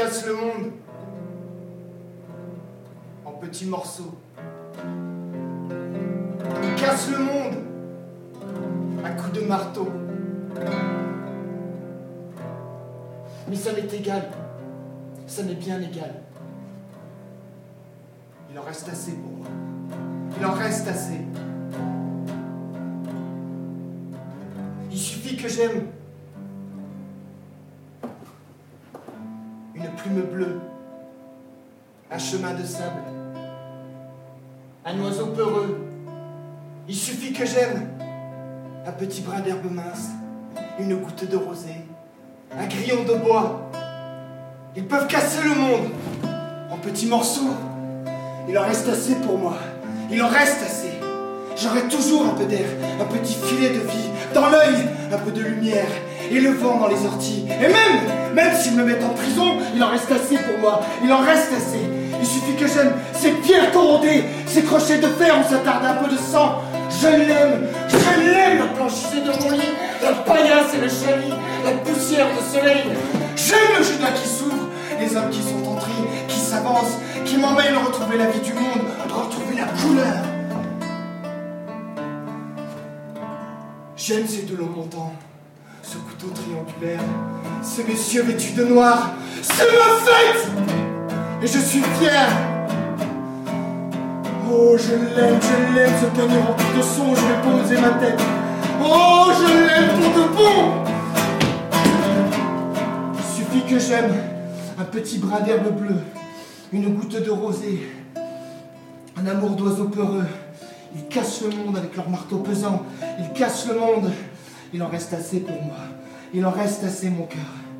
cassent le monde en petits morceaux. Ils cassent le monde à coups de marteau. Mais ça m'est égal. Ça m'est bien égal. Il en reste assez pour moi. Il en reste assez. Il suffit que j'aime une plume bleue, un chemin de sable, un oiseau peureux. Il suffit que j'aime un petit brin d'herbe mince, une goutte de rosée, un grillon de bois. Ils peuvent casser le monde en petits morceaux. Il en reste assez pour moi. Il en reste assez. J'aurai toujours un peu d'air, un petit filet de vie, dans l'œil, un peu de lumière, et le vent dans les orties. Et même s'ils me mettent en prison, il en reste assez pour moi. Il en reste assez. Il suffit que j'aime ces pierres corrodées, ces crochets de fer où s'attarde un peu de sang. Je l'aime, la blanchissée de mon lit, la paillasse et le chalis, la poussière de soleil. J'aime le Judas qui s'ouvre, les hommes qui sont entrés, qui s'avancent, qui m'emmènent retrouver la vie du monde, retrouver la couleur. J'aime ces deux longs montants, ce couteau triangulaire, ces messieurs vêtus de noir. C'est ma fête! Et je suis fier. Oh, je l'aime, ce panier rempli de son, je vais poser ma tête. Oh, je l'aime pour de bon. Il suffit que j'aime un petit brin d'herbe bleue, une goutte de rosée, un amour d'oiseau peureux. Ils cassent le monde avec leur marteau pesant. Ils cassent le monde. Il en reste assez pour moi. Il en reste assez, mon cœur.